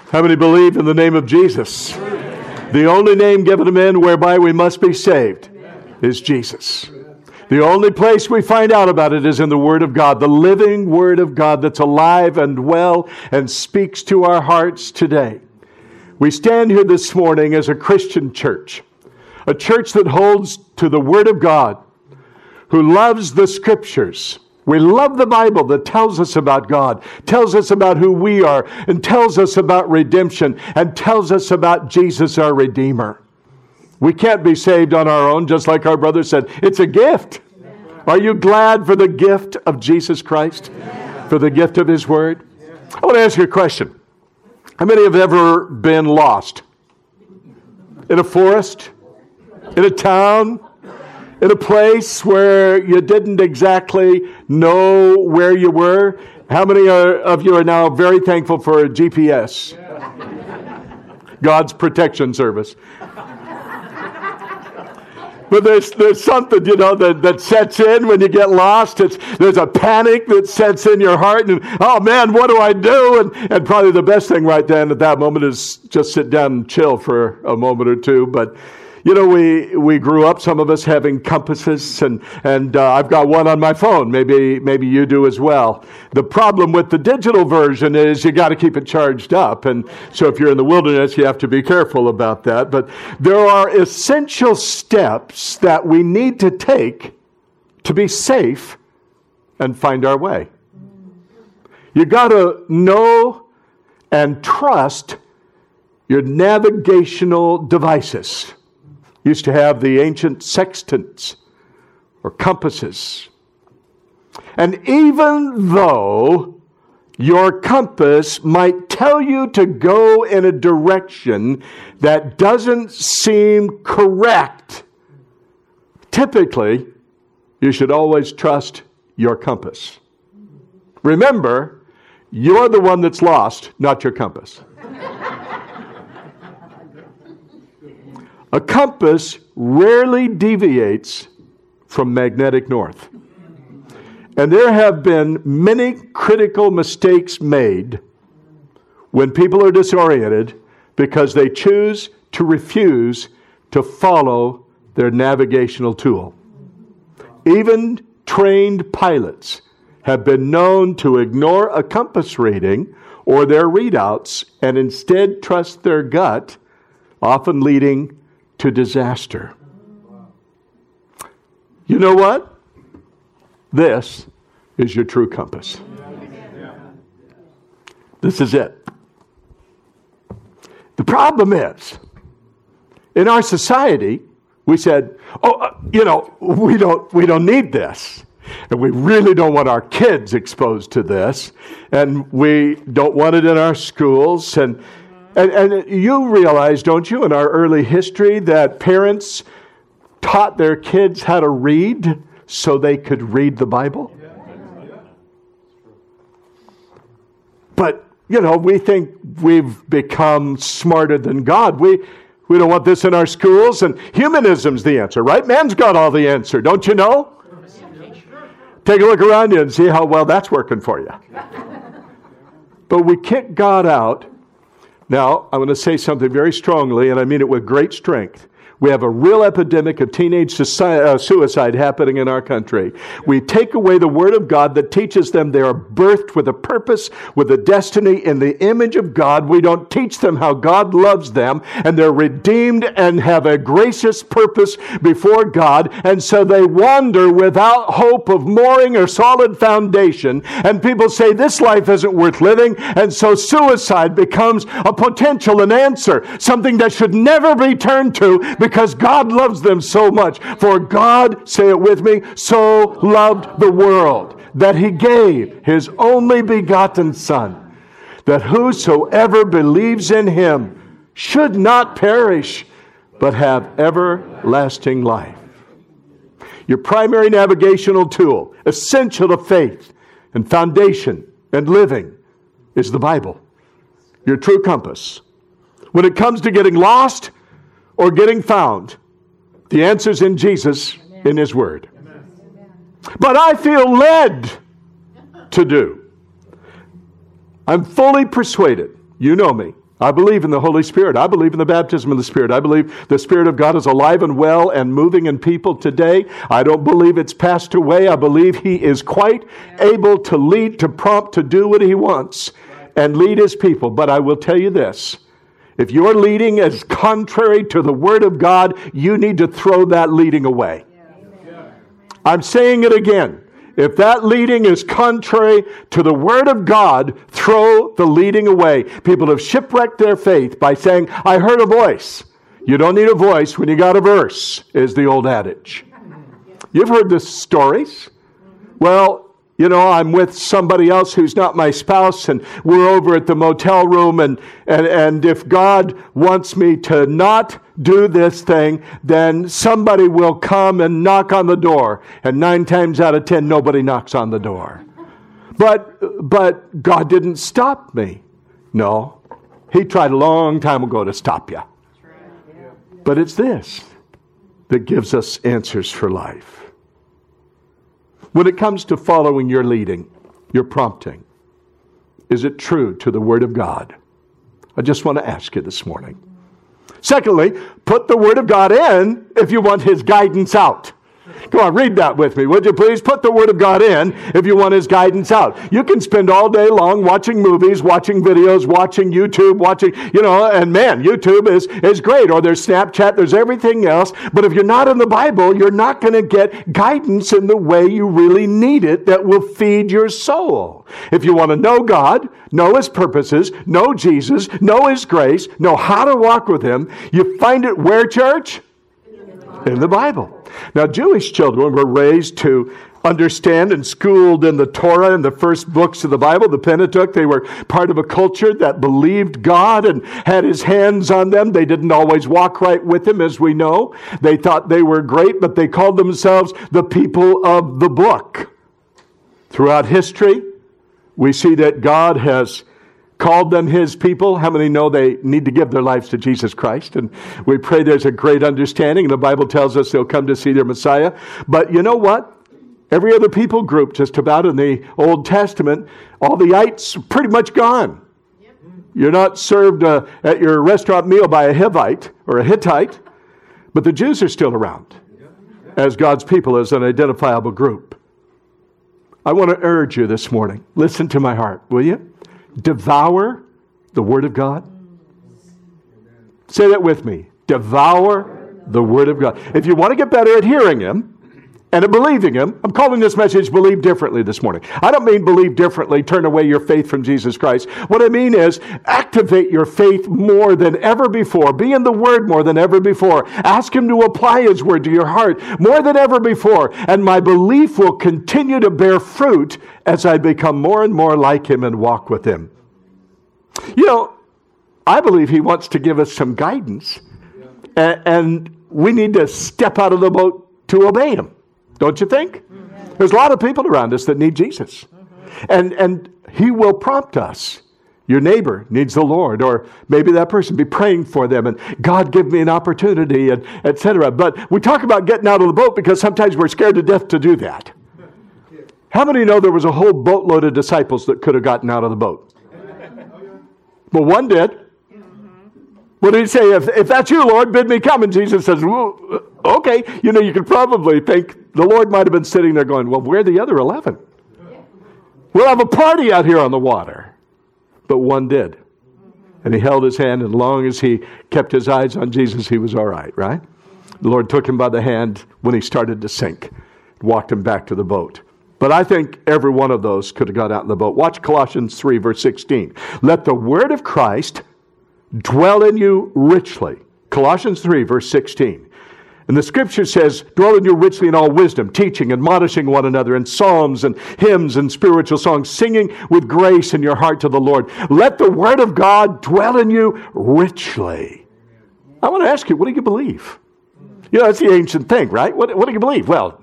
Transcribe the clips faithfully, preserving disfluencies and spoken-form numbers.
How many believe in the name of Jesus? The only name given to men whereby we must be saved is Jesus. The only place we find out about it is in the Word of God, the living Word of God that's alive and well and speaks to our hearts today. We stand here this morning as a Christian church, a church that holds to the Word of God, who loves the Scriptures. We love the Bible that tells us about God, tells us about who we are, and tells us about redemption, and tells us about Jesus, our Redeemer. We can't be saved on our own, just like our brother said. It's a gift. Are you glad for the gift of Jesus Christ? For the gift of His Word? I want to ask you a question. How many have ever been lost? In a forest? In a town? In a place where you didn't exactly know where you were? How many are, of you are now very thankful for a G P S? God's protection service. But there's there's something, you know, that, that sets in when you get lost. It's there's a panic that sets in your heart, and oh man, what do I do? And and probably the best thing right then at that moment is just sit down and chill for a moment or two. But you know, we we grew up, some of us, having compasses, and and uh, I've got one on my phone. Maybe maybe you do as well. The problem with the digital version is you got to keep it charged up, and so if you're in the wilderness, you have to be careful about that. But there are essential steps that we need to take to be safe and find our way. You got to know and trust your navigational devices. Used to have the ancient sextants or compasses. And even though your compass might tell you to go in a direction that doesn't seem correct, typically you should always trust your compass. Remember, you're the one that's lost, not your compass. A compass rarely deviates from magnetic north. And there have been many critical mistakes made when people are disoriented because they choose to refuse to follow their navigational tool. Even trained pilots have been known to ignore a compass reading or their readouts and instead trust their gut, often leading to disaster. You know what? This is your true compass. This is it. The problem is, in our society, we said, "Oh, uh, you know, we don't, we don't need this, and we really don't want our kids exposed to this, and we don't want it in our schools." And And, and you realize, don't you, in our early history, that parents taught their kids how to read so they could read the Bible? But, you know, we think we've become smarter than God. We we don't want this in our schools, and humanism's the answer, right? Man's got all the answer, don't you know? Take a look around you and see how well that's working for you. But we kick God out. Now, I'm going to say something very strongly, and I mean it with great strength. We have a real epidemic of teenage suicide happening in our country. We take away the Word of God that teaches them they are birthed with a purpose, with a destiny in the image of God. We don't teach them how God loves them, and they're redeemed and have a gracious purpose before God, and so they wander without hope of mooring or solid foundation, and people say this life isn't worth living, and so suicide becomes a potential, an answer, something that should never be turned to, because God loves them so much. For God, say it with me, so loved the world that He gave His only begotten Son, that whosoever believes in Him should not perish, but have everlasting life. Your primary navigational tool, essential to faith and foundation and living, is the Bible. Your true compass. When it comes to getting lost or getting found, the answer's in Jesus, in His Word. But I feel led to do. I'm fully persuaded, you know me, I believe in the Holy Spirit. I believe in the baptism of the Spirit. I believe the Spirit of God is alive and well and moving in people today. I don't believe it's passed away. I believe He is quite able to lead, to prompt, to do what He wants and lead His people. But I will tell you this. If your leading is contrary to the Word of God, you need to throw that leading away. I'm saying it again. If that leading is contrary to the Word of God, throw the leading away. People have shipwrecked their faith by saying, I heard a voice. You don't need a voice when you got a verse, is the old adage. You've heard the stories. Well, you know, I'm with somebody else who's not my spouse, and we're over at the motel room, and, and, and if God wants me to not do this thing, then somebody will come and knock on the door. And nine times out of ten, nobody knocks on the door. But, but God didn't stop me. No. He tried a long time ago to stop you. But it's this that gives us answers for life. When it comes to following your leading, your prompting, is it true to the Word of God? I just want to ask you this morning. Secondly, put the Word of God in if you want His guidance out. Come on, read that with me, would you please? Put the Word of God in if you want His guidance out. You can spend all day long watching movies, watching videos, watching YouTube, watching, you know, and man, YouTube is, is great. Or there's Snapchat, there's everything else. But if you're not in the Bible, you're not going to get guidance in the way you really need it that will feed your soul. If you want to know God, know His purposes, know Jesus, know His grace, know how to walk with Him, you find it where, church? In the Bible. Now, Jewish children were raised to understand and schooled in the Torah and the first books of the Bible, the Pentateuch. They were part of a culture that believed God and had His hands on them. They didn't always walk right with Him, as we know. They thought they were great, but they called themselves the people of the book. Throughout history, we see that God has called them His people. How many know they need to give their lives to Jesus Christ? And we pray there's a great understanding. The Bible tells us they'll come to see their Messiah. But you know what? Every other people group, just about in the Old Testament, all the ites are pretty much gone. Yep. You're not served uh, at your restaurant meal by a Hivite or a Hittite, but the Jews are still around as God's people, as an identifiable group. I want to urge you this morning, listen to my heart, will you? Devour the Word of God. Say that with me. Devour the Word of God. If you want to get better at hearing Him and at believing Him, I'm calling this message Believe Differently this morning. I don't mean believe differently, turn away your faith from Jesus Christ. What I mean is activate your faith more than ever before. Be in the Word more than ever before. Ask Him to apply His Word to your heart more than ever before. And my belief will continue to bear fruit as I become more and more like Him and walk with Him. You know, I believe He wants to give us some guidance. And, and we need to step out of the boat to obey Him. Don't you think? There's a lot of people around us that need Jesus. And, and He will prompt us. Your neighbor needs the Lord, or maybe that person, be praying for them, and God give me an opportunity, and et cetera. But we talk about getting out of the boat because sometimes we're scared to death to do that. How many know there was a whole boatload of disciples that could have gotten out of the boat? But one did. What did He say? If, if that's you, Lord, bid me come. And Jesus says, well, okay. You know, you could probably think the Lord might have been sitting there going, well, where are the other eleven? We'll have a party out here on the water. But one did. And he held his hand, and as long as he kept his eyes on Jesus, he was all right, right? The Lord took him by the hand when he started to sink, walked him back to the boat. But I think every one of those could have got out in the boat. Watch Colossians three, verse sixteen. Let the word of Christ dwell in you richly. Colossians three, verse sixteen. And the scripture says, dwell in you richly in all wisdom, teaching, admonishing one another in psalms and hymns and spiritual songs, singing with grace in your heart to the Lord. Let the word of God dwell in you richly. I want to ask you, what do you believe? You know, that's the ancient thing, right? What, what do you believe? Well,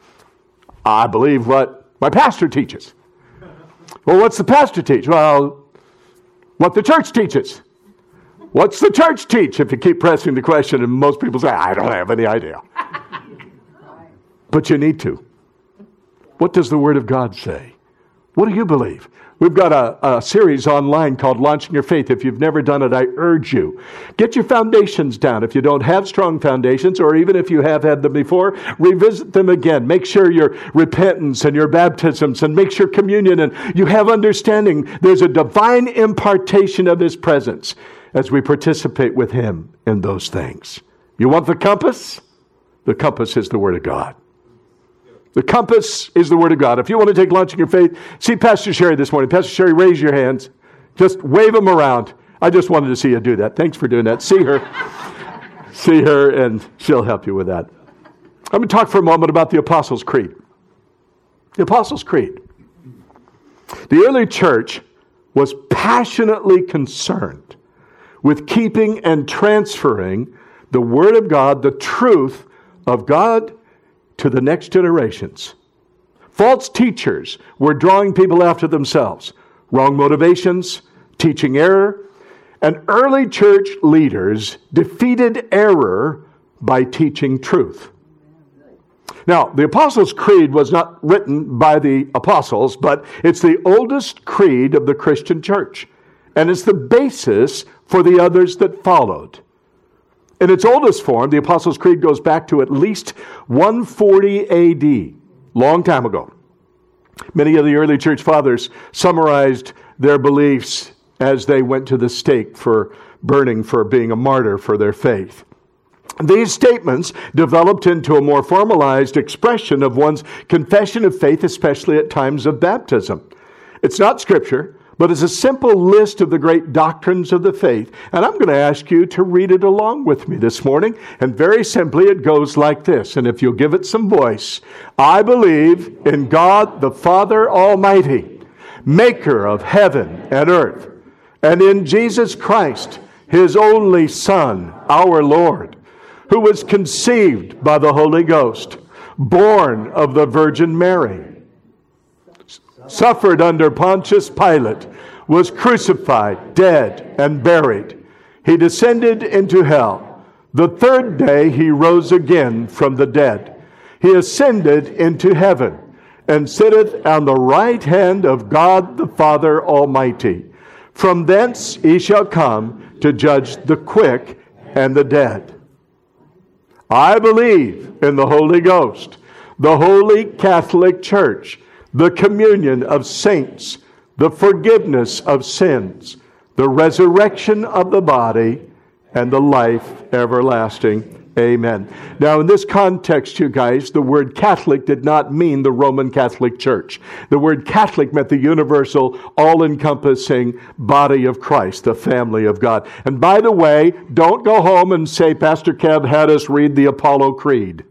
I believe what my pastor teaches. Well, what's the pastor teach? Well, what the church teaches. What's the church teach? If you keep pressing the question, and most people say, I don't have any idea. But you need to. What does the Word of God say? What do you believe? We've got a, a series online called Launching Your Faith. If you've never done it, I urge you. Get your foundations down. If you don't have strong foundations, or even if you have had them before, revisit them again. Make sure your repentance and your baptisms, and make sure communion, and you have understanding. There's a divine impartation of His presence as we participate with Him in those things. You want the compass? The compass is the Word of God. The compass is the Word of God. If you want to take Launching Your Faith, see Pastor Sherry this morning. Pastor Sherry, raise your hands. Just wave them around. I just wanted to see you do that. Thanks for doing that. See her. See her, and she'll help you with that. I'm going to talk for a moment about the Apostles' Creed. The Apostles' Creed. The early church was passionately concerned with keeping and transferring the Word of God, the truth of God, to the next generations. False teachers were drawing people after themselves. Wrong motivations, teaching error, and early church leaders defeated error by teaching truth. Now, the Apostles' Creed was not written by the apostles, but it's the oldest creed of the Christian church, and it's the basis for the others that followed. In its oldest form, the Apostles' Creed goes back to at least one forty A D, long time ago. Many of the early church fathers summarized their beliefs as they went to the stake for burning, for being a martyr for their faith. These statements developed into a more formalized expression of one's confession of faith, especially at times of baptism. It's not Scripture, but it's a simple list of the great doctrines of the faith. And I'm going to ask you to read it along with me this morning. And very simply, it goes like this. And if you'll give it some voice: I believe in God the Father Almighty, maker of heaven and earth, and in Jesus Christ, His only Son, our Lord, who was conceived by the Holy Ghost, born of the Virgin Mary, suffered under Pontius Pilate, was crucified, dead, and buried. He descended into hell. The third day He rose again from the dead. He ascended into heaven, and sitteth on the right hand of God the Father Almighty. From thence He shall come to judge the quick and the dead. I believe in the Holy Ghost, the Holy Catholic Church, the communion of saints, the forgiveness of sins, the resurrection of the body, and the life everlasting. Amen. Now, in this context, you guys, the word Catholic did not mean the Roman Catholic Church. The word Catholic meant the universal, all-encompassing body of Christ, the family of God. And by the way, don't go home and say, Pastor Kev had us read the Apollo Creed.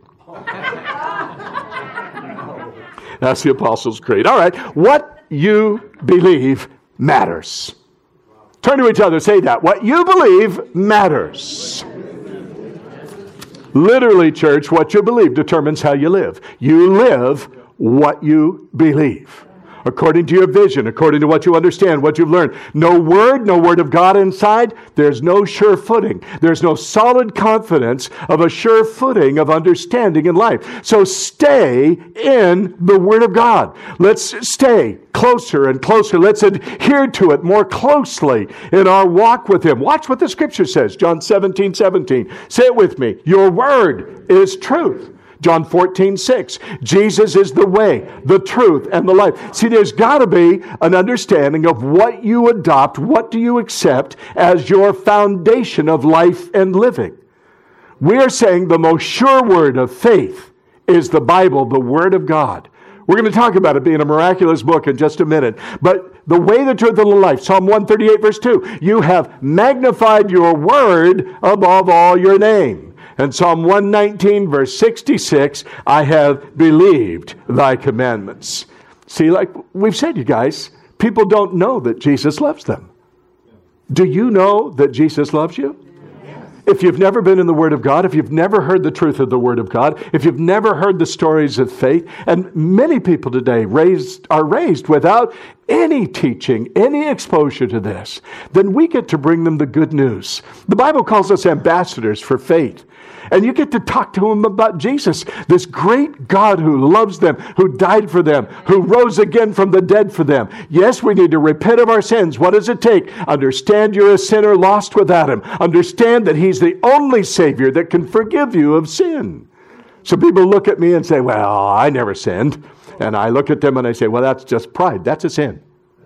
That's the Apostles' Creed. All right. What you believe matters. Turn to each other. Say that. What you believe matters. Literally, church, what you believe determines how you live. You live what you believe. According to your vision, according to what you understand, what you've learned. No word, no word of God inside, there's no sure footing. There's no solid confidence of a sure footing of understanding in life. So stay in the Word of God. Let's stay closer and closer. Let's adhere to it more closely in our walk with Him. Watch what the Scripture says. John seventeen seventeen. Say it with me. Your Word is truth. John fourteen six. Jesus is the way, the truth, and the life. See, there's got to be an understanding of what you adopt, what do you accept as your foundation of life and living. We are saying the most sure word of faith is the Bible, the Word of God. We're going to talk about it being a miraculous book in just a minute. But the way, the truth, and the life, Psalm one thirty-eight verse two, you have magnified your word above all your name. And Psalm one nineteen, verse sixty-six, I have believed thy commandments. See, like we've said, you guys, people don't know that Jesus loves them. Do you know that Jesus loves you? If you've never been in the Word of God, if you've never heard the truth of the Word of God, if you've never heard the stories of faith, and many people today raised are raised without any teaching, any exposure to this, then we get to bring them the good news. The Bible calls us ambassadors for faith. And you get to talk to them about Jesus, this great God who loves them, who died for them, who rose again from the dead for them. Yes, we need to repent of our sins. What does it take? Understand you're a sinner lost without Him. Understand that He's the only Savior that can forgive you of sin. So people look at me and say, well, I never sinned. And I look at them and I say, well, that's just pride. That's a sin.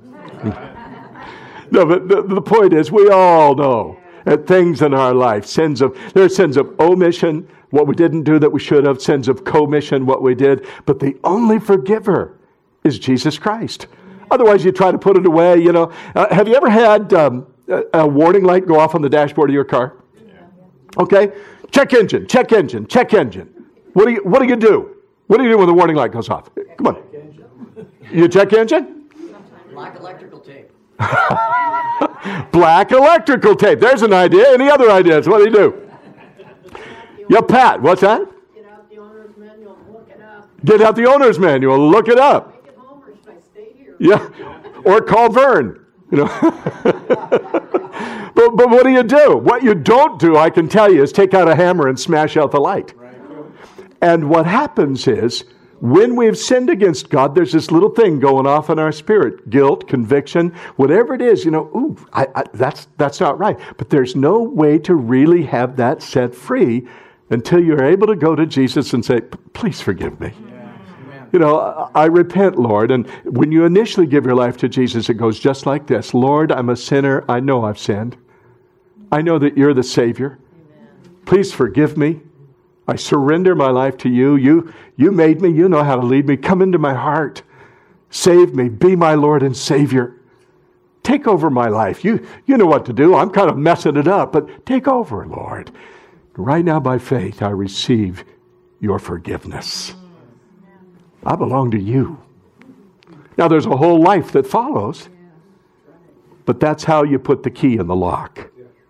No, but the, the point is, we all know that things in our life, sins of, there are sins of omission, what we didn't do that we should have, sins of commission, what we did. But the only forgiver is Jesus Christ. Otherwise, you try to put it away, you know. Uh, have you ever had um, a, a warning light go off on the dashboard of your car? Okay? Check engine, check engine, check engine. What do you, what do you do? What do you do when the warning light goes off? Come on. You check engine? Black electrical tape. Black electrical tape. There's an idea. Any other ideas? What do you do? Yeah, Pat, what's that? Get out the owner's manual and look it up. Get out the owner's manual, look it up. Make it home or should I stay here? Yeah, or call Vern. You know. but but what do you do? What you don't do, I can tell you, is take out a hammer and smash out the light. And what happens is, when we've sinned against God, there's this little thing going off in our spirit. Guilt, conviction, whatever it is, you know, ooh, I, I, that's, that's not right. But there's no way to really have that set free until you're able to go to Jesus and say, please forgive me. Yeah. You know, I, I repent, Lord. And when you initially give your life to Jesus, it goes just like this. Lord, I'm a sinner. I know I've sinned. I know that you're the Savior. Amen. Please forgive me. I surrender my life to you. You you made me. You know how to lead me. Come into my heart. Save me. Be my Lord and Savior. Take over my life. You, you know what to do. I'm kind of messing it up, but take over, Lord. Right now, by faith, I receive your forgiveness. I belong to you. Now, there's a whole life that follows, but that's how you put the key in the lock.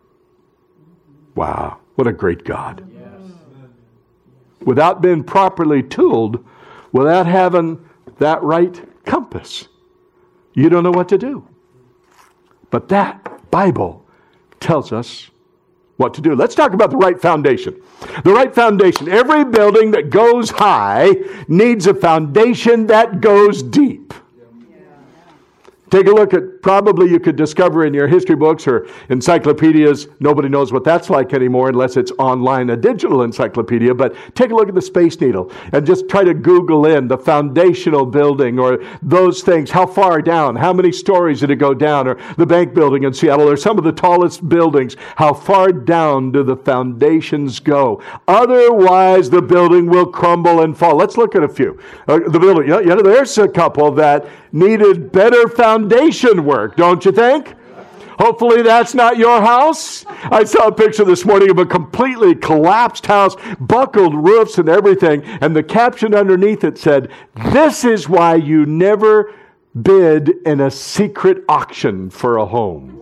Wow, what a great God. Without being properly tooled, without having that right compass, you don't know what to do. But that Bible tells us what to do. Let's talk about the right foundation. The right foundation. Every building that goes high needs a foundation that goes deep. Take a look at, probably you could discover in your history books or encyclopedias. Nobody knows what that's like anymore unless it's online, a digital encyclopedia. But take a look at the Space Needle and just try to Google in the foundational building or those things. How far down? How many stories did it go down? Or the bank building in Seattle or some of the tallest buildings. How far down do the foundations go? Otherwise, the building will crumble and fall. Let's look at a few. Uh, the building, yeah, yeah, there's a couple that needed better foundation work, don't you think? Hopefully that's not your house. I saw a picture this morning of a completely collapsed house, buckled roofs and everything, and the caption underneath it said, "This is why you never bid in a secret auction for a home."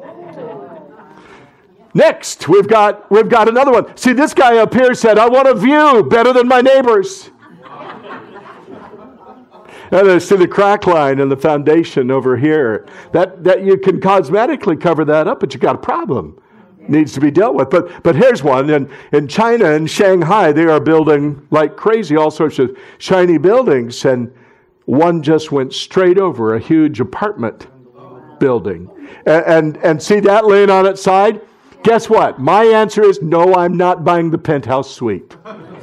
Next, we've got we've got another one. See, this guy up here said, "I want a view better than my neighbors." And I see the crack line in the foundation over here. That that you can cosmetically cover that up, but you got a problem. Needs to be dealt with. But but here's one. In, in China and Shanghai, they are building like crazy, all sorts of shiny buildings. And one just went straight over a huge apartment building. And, and, and see that laying on its side? Guess what? My answer is no, I'm not buying the penthouse suite.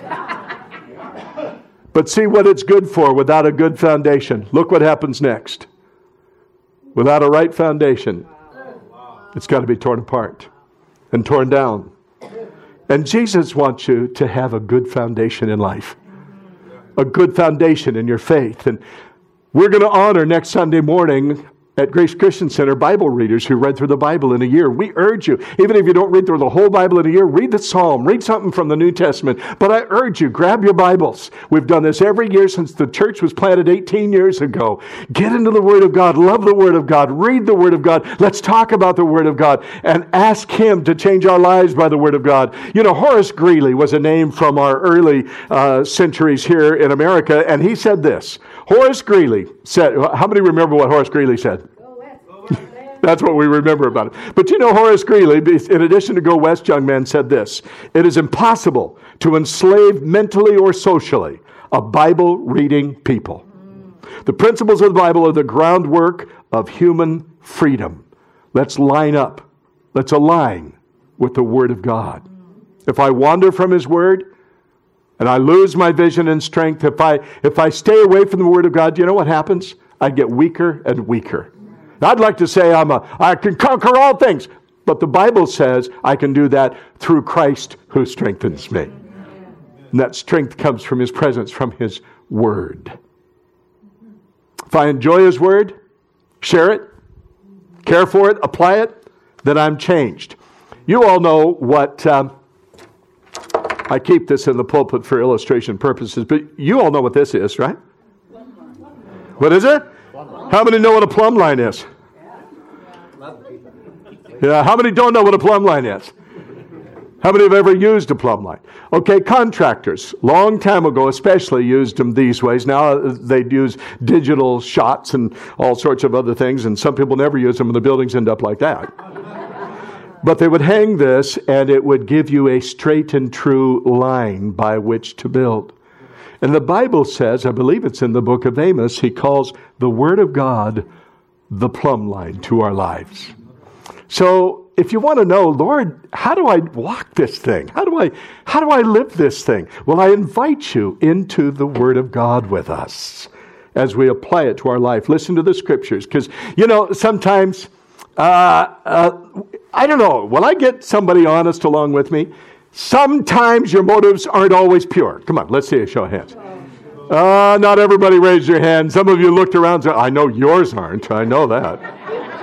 But see what it's good for without a good foundation. Look what happens next. Without a right foundation, it's got to be torn apart and torn down. And Jesus wants you to have a good foundation in life. A good foundation in your faith. And we're going to honor next Sunday morning at Grace Christian Center Bible readers who read through the Bible in a year. We urge you, even if you don't read through the whole Bible in a year, read the Psalm, read something from the New Testament. But I urge you, grab your Bibles. We've done this every year since the church was planted eighteen years ago. Get into the Word of God, love the Word of God, read the Word of God. Let's talk about the Word of God and ask Him to change our lives by the Word of God. You know, Horace Greeley was a name from our early uh, centuries here in America, and he said this. Horace Greeley said, how many remember what Horace Greeley said? Go west. Go west. That's what we remember about it. But you know, Horace Greeley, in addition to Go West, young man, said this: it is impossible to enslave mentally or socially a Bible-reading people. The principles of the Bible are the groundwork of human freedom. Let's line up. Let's align with the Word of God. If I wander from His Word and I lose my vision and strength, if I if I stay away from the Word of God, do you know what happens? I get weaker and weaker. I'd like to say I'm a I can conquer all things, but the Bible says I can do that through Christ who strengthens me. And that strength comes from His presence, from His Word. If I enjoy His Word, share it, care for it, apply it, then I'm changed. You all know what, um, I keep this in the pulpit for illustration purposes, but you all know what this is, right? What is it? How many know what a plumb line is? Yeah, how many don't know what a plumb line is? How many have ever used a plumb line? Okay, contractors, long time ago especially, used them these ways. Now they'd use digital shots and all sorts of other things, and some people never use them, and the buildings end up like that. But they would hang this, and it would give you a straight and true line by which to build. And the Bible says, I believe it's in the book of Amos, He calls the Word of God the plumb line to our lives. So if you want to know, Lord, how do I walk this thing? How do I how do I live this thing? Well, I invite you into the Word of God with us as we apply it to our life. Listen to the Scriptures, because, you know, sometimes, uh, uh, I don't know, will I get somebody honest along with me? Sometimes your motives aren't always pure. Come on, let's see a show of hands. Uh, not everybody raised your hand. Some of you looked around and said, I know yours aren't. I know that.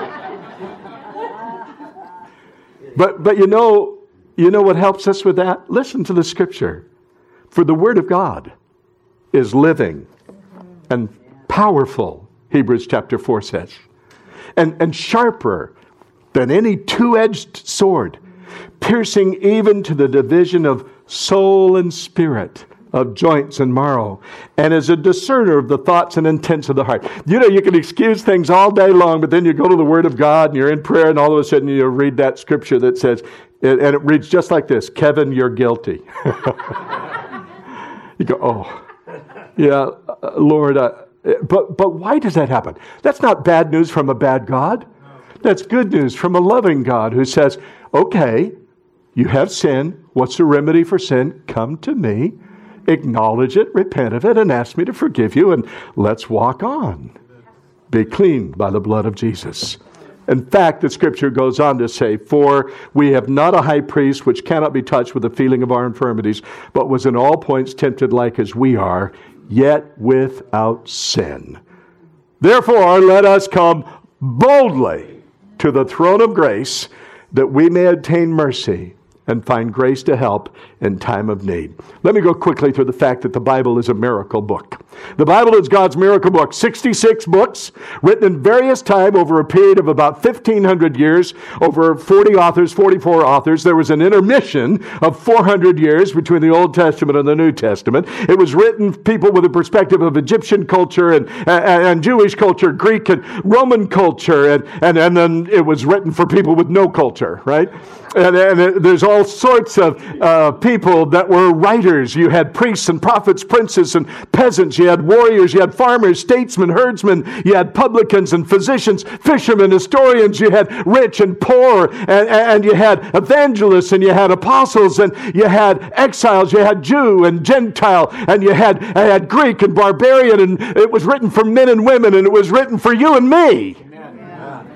But but you know, you know what helps us with that? Listen to the Scripture. For the Word of God is living and powerful, Hebrews chapter four says, and, and sharper than any two-edged sword, piercing even to the division of soul and spirit, of joints and marrow, and is a discerner of the thoughts and intents of the heart. You know, you can excuse things all day long, but then you go to the Word of God and you're in prayer, and all of a sudden you read that scripture that says, and it reads just like this: Kevin, you're guilty. You go, oh, yeah, uh, Lord, uh, but but why does that happen? That's not bad news from a bad God. That's good news from a loving God who says, okay, you have sinned. What's the remedy for sin? Come to me. Acknowledge it, repent of it, and ask me to forgive you, and let's walk on. Be cleaned by the blood of Jesus. In fact, the Scripture goes on to say, for we have not a high priest which cannot be touched with the feeling of our infirmities, but was in all points tempted like as we are, yet without sin. Therefore, let us come boldly to the throne of grace, that we may obtain mercy and find grace to help in time of need. Let me go quickly through the fact that the Bible is a miracle book. The Bible is God's miracle book. sixty-six books, written in various time over a period of about fifteen hundred years, over forty authors, forty-four authors. There was an intermission of four hundred years between the Old Testament and the New Testament. It was written people with a perspective of Egyptian culture and, and, and Jewish culture, Greek and Roman culture, and, and, and then it was written for people with no culture, right? And, and there's all sorts of uh, people that were writers. You had priests and prophets, princes and peasants. You had warriors. You had farmers, statesmen, herdsmen. You had publicans and physicians, fishermen, historians. You had rich and poor. And, and you had evangelists, and you had apostles, and you had exiles. You had Jew and Gentile, and you had, you had Greek and barbarian. And it was written for men and women, and it was written for you and me. Amen.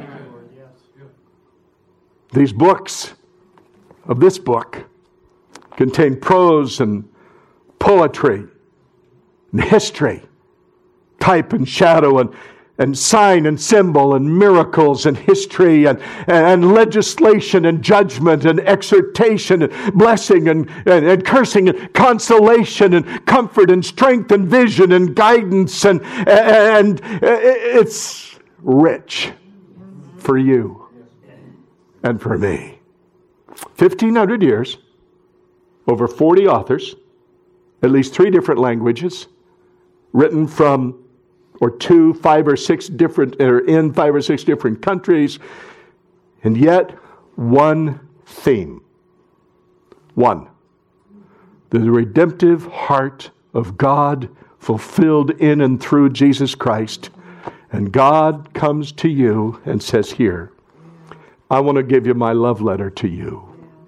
These books of this book contain prose and poetry and history, type and shadow, and, and sign and symbol, and miracles and history, and, and legislation and judgment and exhortation and blessing and, and, and cursing and consolation and comfort and strength and vision and guidance, and, and it's rich for you and for me. fifteen hundred years, over forty authors, at least three different languages, written from or two, five or six different, or in five or six different countries, and yet one theme. One. The redemptive heart of God fulfilled in and through Jesus Christ. And God comes to you and says, here, I want to give you my love letter to you.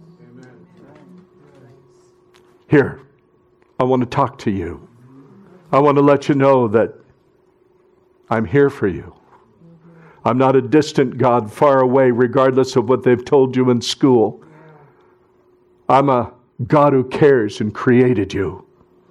Here, I want to talk to you. I want to let you know that I'm here for you. I'm not a distant God far away, regardless of what they've told you in school. I'm a God who cares and created you.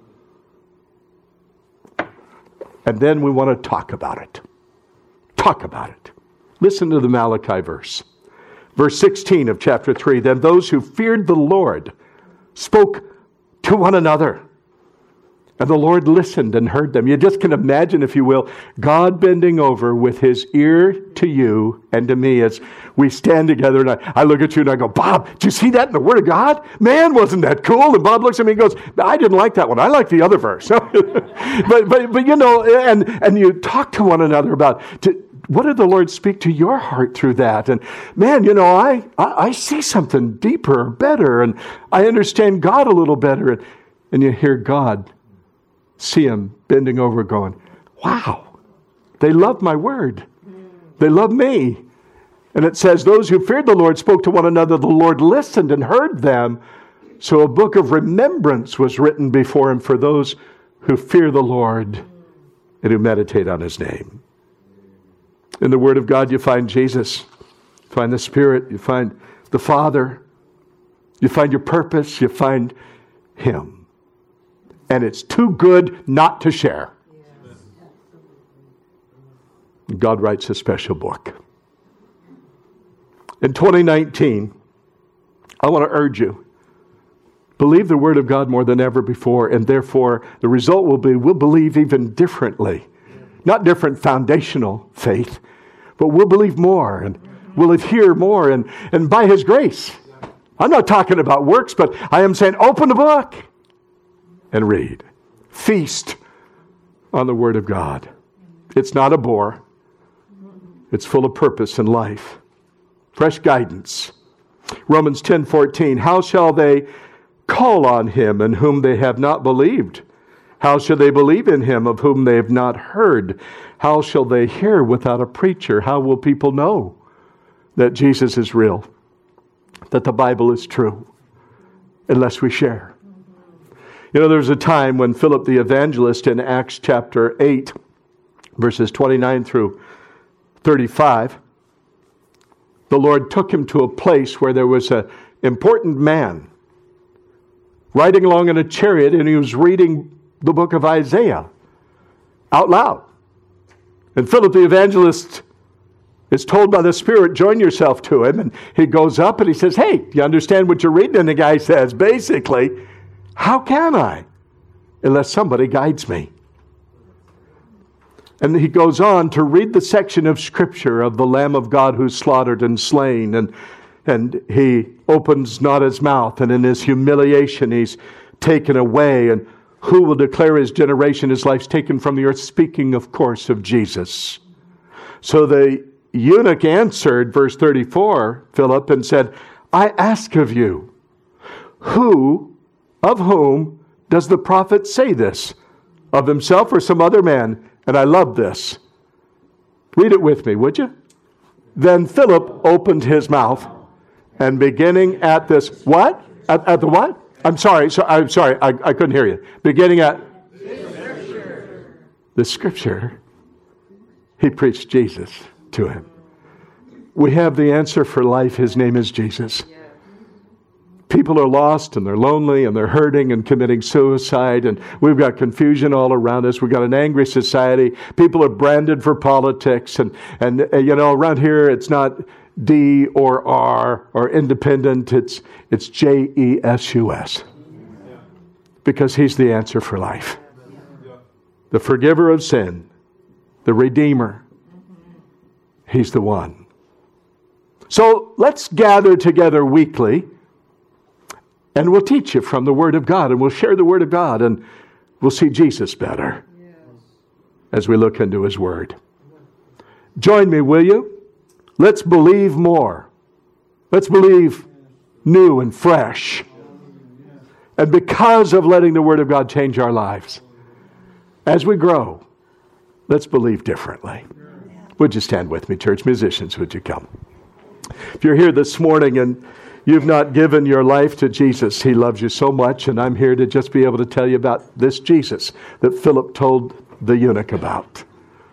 And then we want to talk about it. Talk about it. Listen to the Malachi verse. Verse sixteen of chapter three. Then those who feared the Lord spoke to one another. And the Lord listened and heard them. You just can imagine, if you will, God bending over with his ear to you and to me as we stand together. And I, I look at you and I go, Bob, did you see that in the Word of God? Man, wasn't that cool? And Bob looks at me and goes, I didn't like that one. I like the other verse. but, but, but, you know, and, and you talk to one another about, to, what did the Lord speak to your heart through that? And man, you know, I, I, I see something deeper, better, and I understand God a little better. And, and you hear God. See him bending over going, wow, they love my word. They love me. And it says, those who feared the Lord spoke to one another. The Lord listened and heard them. So a book of remembrance was written before him for those who fear the Lord and who meditate on his name. In the Word of God, you find Jesus. You find the Spirit. You find the Father. You find your purpose. You find him. And it's too good not to share. God writes a special book. In twenty nineteen, I want to urge you, believe the Word of God more than ever before, and therefore the result will be we'll believe even differently. Not different foundational faith, but we'll believe more and we'll adhere more, and, and by His grace. I'm not talking about works, but I am saying open the book and read. Feast on the Word of God. It's not a bore. It's full of purpose and life. Fresh guidance. Romans ten fourteen. How shall they call on him in whom they have not believed? How shall they believe in him of whom they have not heard? How shall they hear without a preacher? How will people know that Jesus is real? That the Bible is true? Unless we share. You know, there was a time when Philip the evangelist in Acts chapter eight, verses twenty-nine through thirty-five, the Lord took him to a place where there was an important man riding along in a chariot, and he was reading the book of Isaiah out loud. And Philip the evangelist is told by the Spirit, join yourself to him. And he goes up and he says, hey, do you understand what you're reading? And the guy says, basically, how can I? Unless somebody guides me. And he goes on to read the section of Scripture of the Lamb of God who's slaughtered and slain. And, and he opens not his mouth. And in his humiliation, he's taken away. And who will declare his generation? His life's taken from the earth. Speaking, of course, of Jesus. So the eunuch answered, verse thirty-four, Philip, and said, I ask of you, who... of whom does the prophet say this? Of himself or some other man? And I love this. Read it with me, would you? Then Philip opened his mouth, and beginning at this, what? At, at the what? I'm sorry, so, I'm sorry, I, I couldn't hear you. Beginning at the Scripture. The Scripture. He preached Jesus to him. We have the answer for life. His name is Jesus. People are lost and they're lonely and they're hurting and committing suicide, and we've got confusion all around us. We've got an angry society. People are branded for politics, and, and uh, you know, around here it's not D or R or independent. It's, it's J E S U S. Because He's the answer for life. The forgiver of sin. The Redeemer. He's the one. So let's gather together weekly. And we'll teach you from the Word of God, and we'll share the Word of God, and we'll see Jesus better. Yes. as we look into His Word. Join me, will you? Let's believe more. Let's believe new and fresh. And because of letting the Word of God change our lives, as we grow, let's believe differently. Would you stand with me, church? Musicians, would you come? If you're here this morning and you've not given your life to Jesus, He loves you so much, and I'm here to just be able to tell you about this Jesus that Philip told the eunuch about.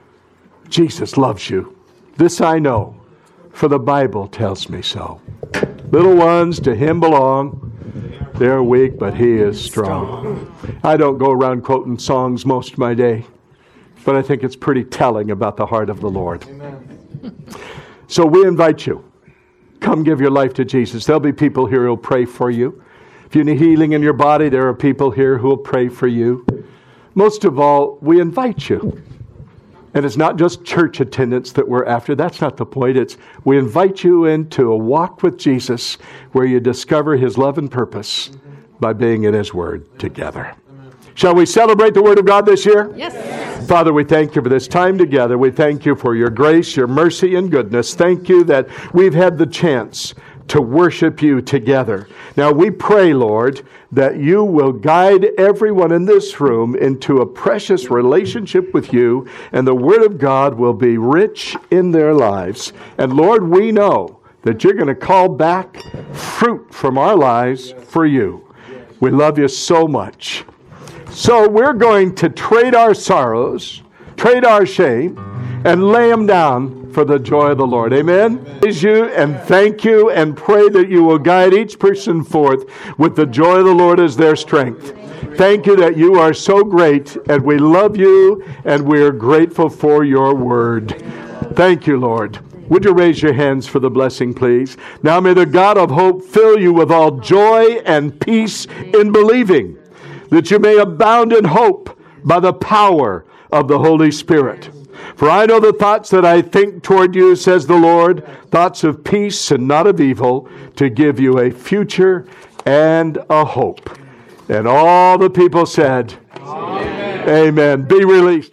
Jesus loves you. This I know, for the Bible tells me so. Little ones to Him belong. They're weak, but He is strong. I don't go around quoting songs most of my day, but I think it's pretty telling about the heart of the Lord. Amen. So we invite you. Come give your life to Jesus. There'll be people here who will pray for you. If you need healing in your body, there are people here who will pray for you. Most of all, we invite you. And it's not just church attendance that we're after. That's not the point. It's we invite you into a walk with Jesus where you discover His love and purpose by being in His Word together. Shall we celebrate the Word of God this year? Yes. Father, we thank You for this time together. We thank You for Your grace, Your mercy, and goodness. Thank You that we've had the chance to worship You together. Now we pray, Lord, that You will guide everyone in this room into a precious relationship with You, and the Word of God will be rich in their lives. And Lord, we know that You're going to call back fruit from our lives for You. We love You so much. So we're going to trade our sorrows, trade our shame, and lay them down for the joy of the Lord. Amen? Praise You and thank You and pray that You will guide each person forth with the joy of the Lord as their strength. Thank You that You are so great, and we love You, and we are grateful for Your Word. Thank You, Lord. Would you raise your hands for the blessing, please? Now may the God of hope fill you with all joy and peace in believing, that you may abound in hope by the power of the Holy Spirit. For I know the thoughts that I think toward you, says the Lord, thoughts of peace and not of evil, to give you a future and a hope. And all the people said, Amen. Amen. Be released.